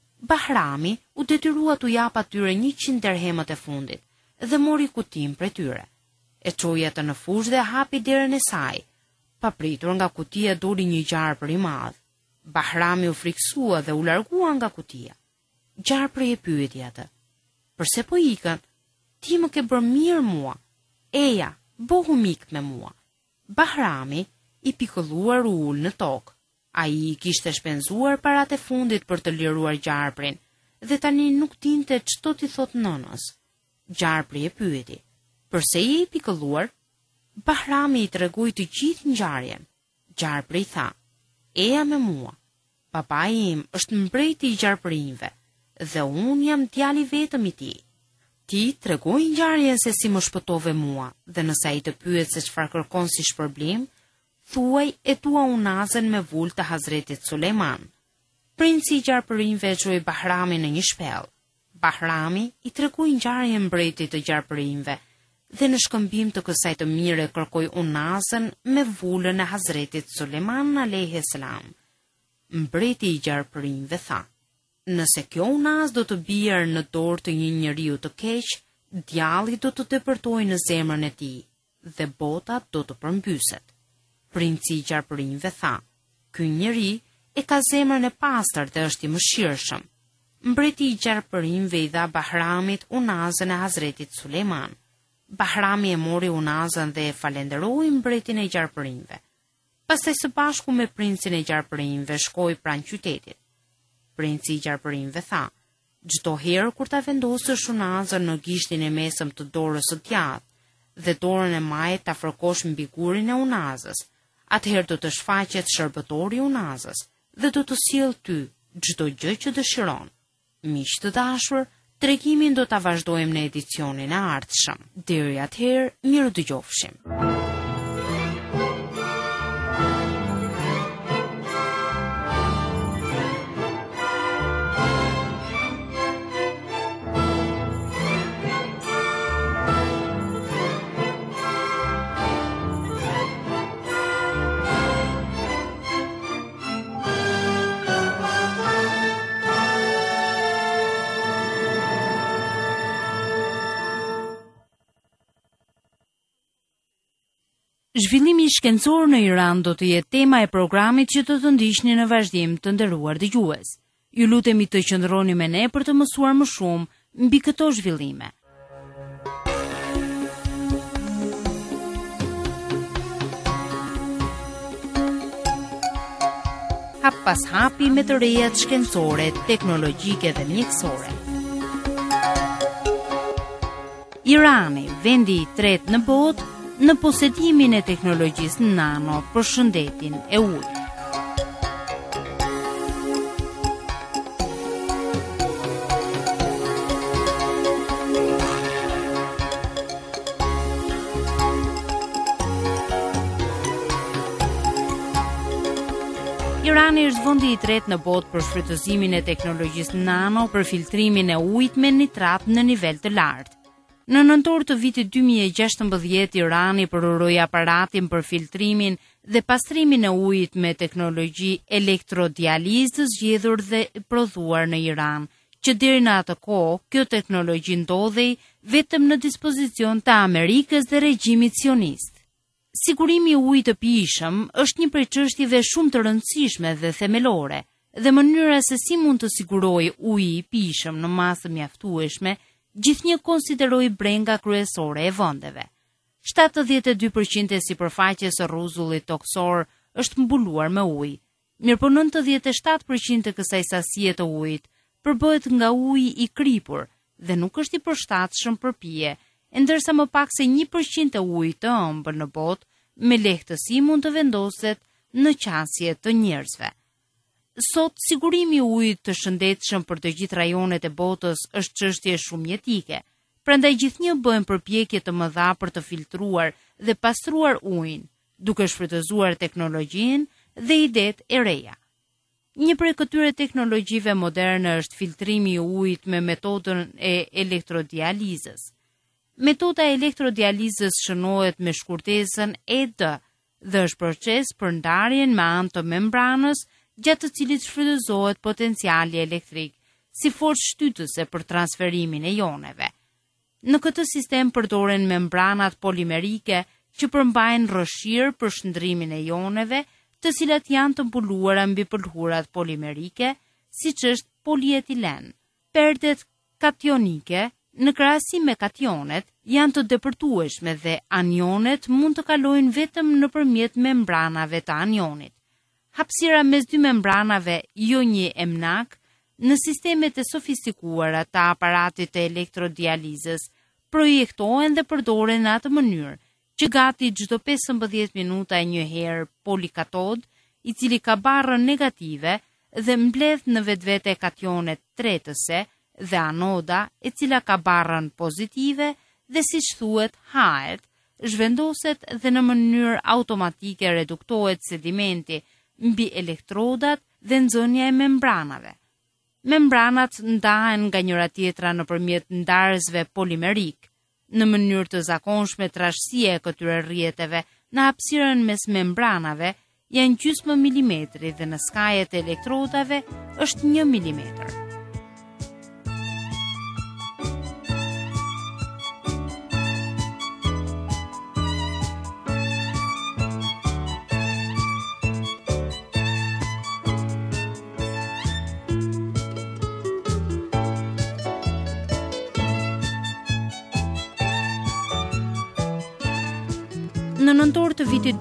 Bahrami u detyrua t'u jap atyre 100 dirhemat e fundit dhe mori kutin prej tyre. E çoi atë në fushë dhe hapi derën e saj. Papritur nga kutia doli një gjarpër i madh. Bahrami u friksua dhe u largua nga kutia. Gjarpëri e pyeti atë: "Përse po ikën? Ti më ke bërë mirë mua. Eja, bohu mik me mua." Bahrami, i pikëlluar, u ul në tokë. Ai i kishte shpenzuar parat e fundit për të liruar gjarprin dhe tani nuk dinte ç'do t'i thot nënës. Gjarpri e pyeti: "Përse je i pikëlluar?" Bahrami i tregoi të gjithë ngjarjen. Gjarpri i tha: "Eja me mua. Babai im është mbreti i gjarpërinjve dhe unë jam djali vetëm i tij. Ti tregoj ngjarjen se si më shpëtove mua dhe nëse ai të pyet se çfarë kërkon si shpërblim, thuaj e tua unazën me vul të Hazretit Sulejman." Princi i gjarpërinjve e çoi Bahramin në një shpellë. Bahrami i tregoi ngjarjen mbretit të gjarpërinjve dhe në shkëmbim të kësaj të mire kërkoi unazën me vulën e Hazretit Sulejman alayhis salam. Mbreti i gjarpërinjve tha: "Nëse kjo unaz do të bjerë në dorë të një njeriu të keq, djalli do të depërtojë në zemrën e tij dhe bota do të përmbyset." Princi i gjarpërinjve tha: "Ky njeri e ka zemrën e pastër dhe është i mëshirshëm." Mbreti i gjarpërinjve i dha Bahramit unazën e Hazretit Sulejman. Bahrami e mori unazën dhe e falenderoi mbretin e gjarpërinjve. Pastaj së bashku me princin e gjarpërinjve shkoi pranë qytetit. Princi i gjarpërinjve tha: "Çdo herë kur ta vendosësh unazën në gishtin e mesëm të dorës së djathtë dhe dorën e majt ta fërkosh mbi gurin e unazës, atëherë do të shfaqet shërbëtori i unazës dhe do të sjellë ty çdo gjë që dëshiron." Miq të dashur, tregimin do ta vazhdojmë në edicionin e ardhshëm. Deri atëherë, miru dëgjofshim. Zhvillimi shkencor në Iran do të jetë tema e programit që do të ndiqni në vazhdim, të nderuar dëgjues. Ju lutemi të qëndroni me ne për të mësuar më shumë mbi këto zhvillime. Hap pas hapi me të rejat shkencore, teknologjike dhe mjekësore. Irani, vendi i tretë në botë në posedimin e teknologjisë nano për shëndetin e ujit. Irani është vendi i tretë në botë për shfrytëzimin e teknologjisë nano për filtrimin e ujit me nitrat në nivel të lartë. Në nëntor të vitit 2016, Irani përuroi aparatin për filtrimin dhe pastrimin e ujit me teknologji elektrodializës zgjedhur dhe prodhuar në Iran, që deri në atë kohë kjo teknologji ndodhej vetëm në dispozicion të Amerikës dhe regjimit sionist. Sigurimi i ujit të pijshëm është një prej çështjeve shumë të rëndësishme dhe themelore, dhe mënyra se si mund të sigurojë uji i pijshëm në masë mjaftueshme gjithnjë konsideroi brenga kryesore e vendeve. 72% e sipërfaqes së rruzullit toksor është mbuluar me ujë. Mirëpo 97% e kësaj sasie të ujit përbëhet nga uji i kripur dhe nuk është i përshtatshëm për pije, ndërsa më pak se 1% e ujit të ëmbël në botë me lehtësi mund të vendoset në qasje të njerëzve. Sot, sigurimi i ujit të shëndetshëm për të gjithë rajonet e botës është çështje shumë jetike. Prandaj gjithnjë bëhen përpjekje të mëdha për të filtruar dhe pastruar ujin, duke shfrytëzuar teknologjinë dhe idetë e reja. Një prej këtyre teknologjive moderne është filtrimi i ujit me metodën e elektrodializës. Metoda e elektrodializës shënohet me shkurtesën ED dhe është proces për ndarjen me anë të membranës, gjatë të cilit shfrytëzohet potenciali elektrik si forcë shtytëse për transferimin e joneve. Në këtë sistem përdoren membranat polimerike që përmbajnë rrëshirë për shndrimin e joneve, të cilat janë të mbuluara mbi pëlhurat polimerike, siç është polietilen. Perdet kationike, në krahasim me kationet, janë të depërtueshme dhe anionet mund të kalojnë vetëm nëpërmjet membranave të anionit. Hapësira mes dy membranave jo një emnak në sistemet e sofistikuara të aparatit të elektrodializës projektohen dhe përdoren në atë mënyrë që gati çdo 15 minuta një herë polikatod, i cili ka barrën negative dhe mbledh në vetvete kationet tretëse dhe anoda e cila ka barrën pozitive dhe siç thuhet hahet, zhvendoset dhe në mënyrë automatike reduktohet sedimenti mbi elektrodat dhe nxënja e membranave. Membranat ndahen nga njëra tjetra nëpërmjet ndarësve polimerik. Në mënyrë të zakonshme trashësia e këtyre rrjeteve në hapësirën mes membranave janë gjysmë milimetri dhe në skajet e elektrodave është 1 milimetër. Në nëntor të vitit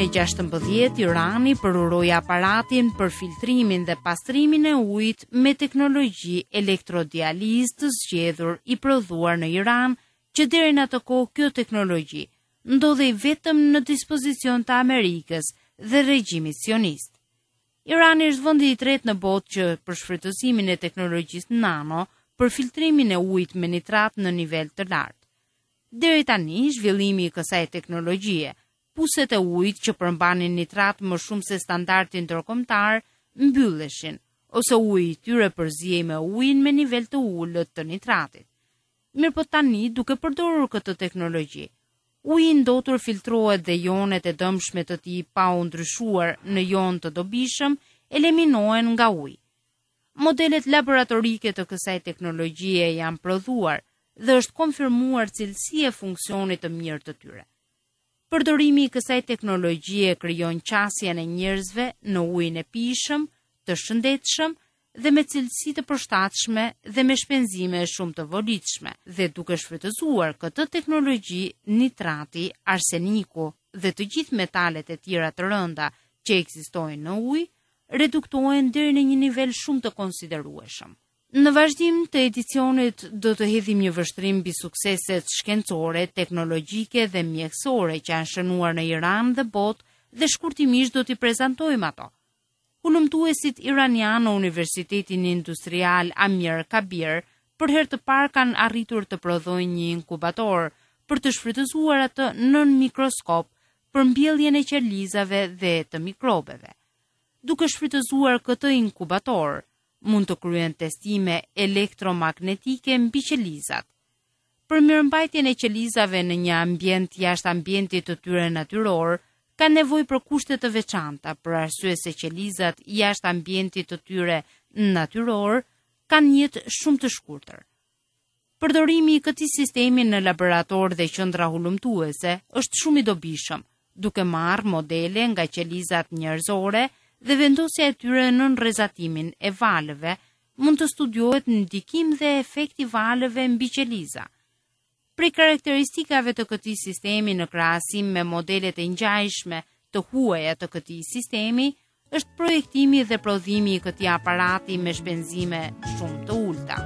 2016, Irani përuroi aparatin për filtrimin dhe pastrimin e ujit me teknologji elektrodializë të zgjedhur i prodhuar në Iran, që deri në atë kohë kjo teknologji ndodhej vetëm në dispozicion të Amerikës dhe regjimit sionist. Irani është vendi i tretë në botë që për shfrytëzimin e teknologjisë nano për filtrimin e ujit me nitrat në nivel të lartë. Deri tani, zhvillimi i kësaj teknologjie, puset e ujit që përmbanin nitrat më shumë se standardi ndërkombëtar mbylleshin, ose uji i tyre përzihej me ujin me nivel të ulët të nitratit. Mirëpo tani, duke përdorur këtë teknologji, uji i ndotur filtrohet dhe jonet e dëmshme të tij pa u ndryshuar në jon të dobishëm eliminohen nga uji. Modelet laboratorike të kësaj teknologjie janë prodhuar dhe është konfirmuar cilësia e funksionit të mirë të tyre. Përdorimi i kësaj teknologjie krijon qasjen e njerëzve në ujin e pijshëm, të shëndetshëm dhe me cilësi të përshtatshme dhe me shpenzime shumë të volitshme, dhe duke shfrytëzuar këtë teknologji, nitrati, arseniku dhe të gjithë metalet e tjera të rënda që ekzistojnë në ujë, reduktohen deri në një nivel shumë të konsiderueshëm. Në vazhdim të edicionit do të hedhim një vështrim mbi sukseset shkencore, teknologjike dhe mjekësore që janë shënuar në Iran dhe botë dhe shkurtimisht do t'i prezantojmë ato. Hulumtuesit iranian në Universitetin Industrial Amir Kabir për herë të parë kanë arritur të prodhojnë një inkubator për të shfrytëzuar atë nën mikroskop për mbjelljen e qelizave dhe të mikrobeve. Duke shfrytëzuar këtë inkubator, mund të kryen testime elektromagnetike mbi qelizat. Për mirëmbajtjen e qelizave në një ambient jashtë ambientit të tyre natyror, ka nevojë për kushte të veçanta, për arsye se qelizat jashtë ambientit të tyre natyror kanë jetë shumë të shkurtër. Përdorimi i këtij sistemi në laborator dhe qendra hulumtuese është shumë i dobishëm, duke marrë modele nga qelizat njerëzore dhe vendosja e tyre në rrezatimin e valëve mund të studiohet në ndikim dhe efekti valëve mbi qeliza. Prej karakteristikave të këtij sistemi në krahasim me modelet e ngjajshme të huaja të këtij sistemi është projektimi dhe prodhimi i këtij aparati me shpenzime shumë të ulta.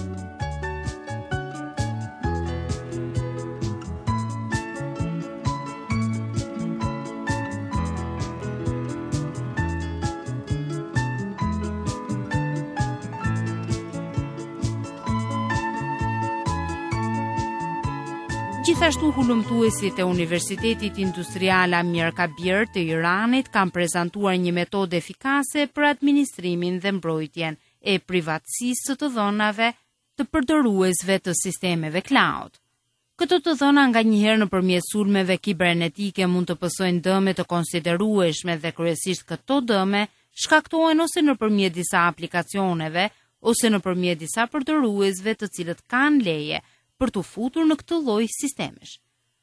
Gjithashtu hulumtuesit e Universitetit Industrial Amir Kabir të Iranit kanë prezantuar një metodë efikase për administrimin dhe mbrojtjen e privatësisë të dhënave të përdoruesve të sistemeve cloud. Këto të dhëna nga njëherë nëpërmjet sulmeve kibernetike mund të pësojnë dëme të konsiderueshme dhe kryesisht këto dëme shkaktohen ose nëpërmjet disa aplikacioneve ose nëpërmjet disa përdoruesve të cilët kanë leje për të futur në këtë lloj sistemesh.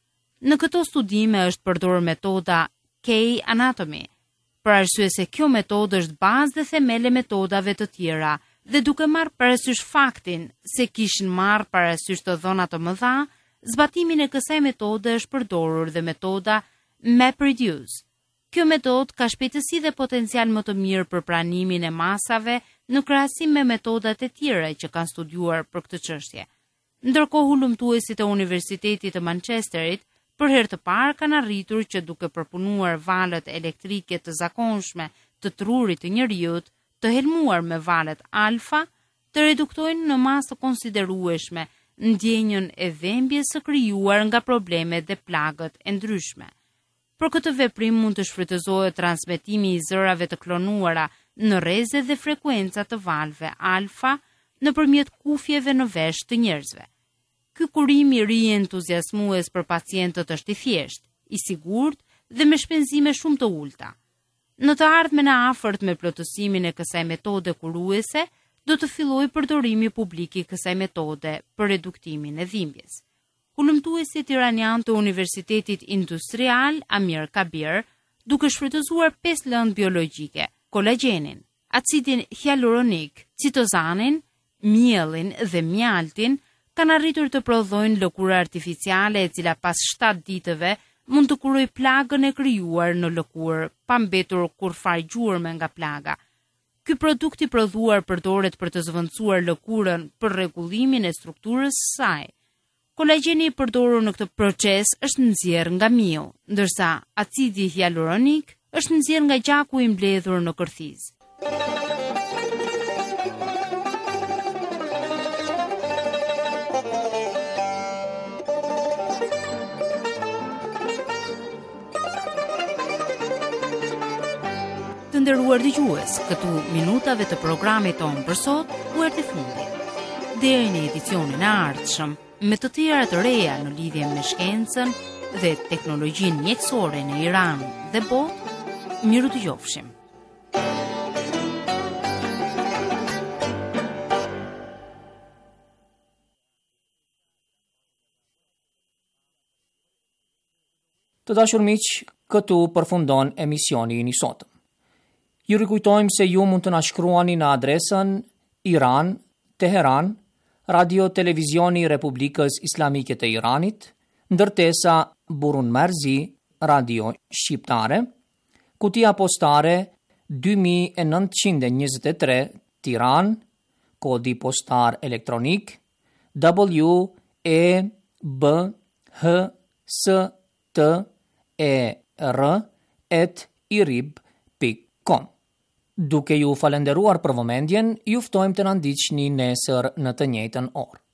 Në këto studime është përdorur metoda K-anatomy, për arsye se kjo metodë është bazë dhe themel e metodave të tjera, dhe duke marrë parasysh faktin se kishin marrë parasysh të dhëna të mëdha, zbatimin e kësaj metode është përdorur dhe metoda MapReduce. Kjo metodë ka shpejtësi dhe potencial më të mirë për pranimin e masave në krahasim me metodat e tjera që kanë studiuar për këtë çështje. Ndërkohë hulumtuesit e Universitetit të Manchesterit për herë të parë kanë arritur që duke përpunuar valët elektrike të zakonshme të trurit të njerëzit, të helmuar me valët alfa, të reduktojnë në masë të konsiderueshme ndjenjën e dhimbjes së krijuar nga problemet dhe plagët e ndryshme. Për këtë veprim mund të shfrytëzohet transmetimi i zërave të klonuara në rreze dhe frekuenca të valve alfa nëpërmjet kufjeve në vesh të njerëzve. Ky kurim i ri entuziasmues për pacientët është i thjeshtë, i sigurt dhe me shpenzime shumë të ulta. Në të ardhmen e afërt me plotësimin e kësaj metode kuruese, do të fillojë përdorimi publik i kësaj metode për reduktimin e dhimbjes. Hulumtuesit iranian të Universitetit Industrial Amir Kabir, duke shfrytëzuar 5 lëndë biologjike, kolagjenin, acidin hyaluronik, citozanin, mielin dhe mjaltin, kanë arritur të prodhojnë lëkurë artificiale e cila pas 7 ditëve mund të kuroj plagën e krijuar në lëkurë, pa mbetur kurfar gjurmë nga plaga. Ky produkt i prodhuar përdoret për të zvendësuar lëkurën për rregullimin e strukturës së saj. Kolagjeni i përdorur në këtë proces është nxjerrë nga miu, ndërsa acidi hyaluronik është nxjerrë nga gjaku i mbledhur në kërthizë. Të nderuar dëgjues, këtu minutave të programit tonë për sot u erdhi fundi. Deri në edicionin e ardhshëm, me të tjera të reja në lidhje me shkencën dhe teknologjinë mjekësore në Iran dhe botë, miru dëgjofshim. Të dashur miq, këtu përfundon emisioni i sotëm. Ju rikujtojmë se ju mund të na shkruani në adresën Iran, Teheran, Radio Televizioni Republikës Islamike të Iranit, ndërtesa Burun Marzi, Radio Shqiptare, kutia postare 2923 Tiran, kodi postar elektronik WEBHSTER@irib.com. Duke ju falenderuar për vëmendjen, ju ftojmë të na ndiqni nesër në të njëjtën orë.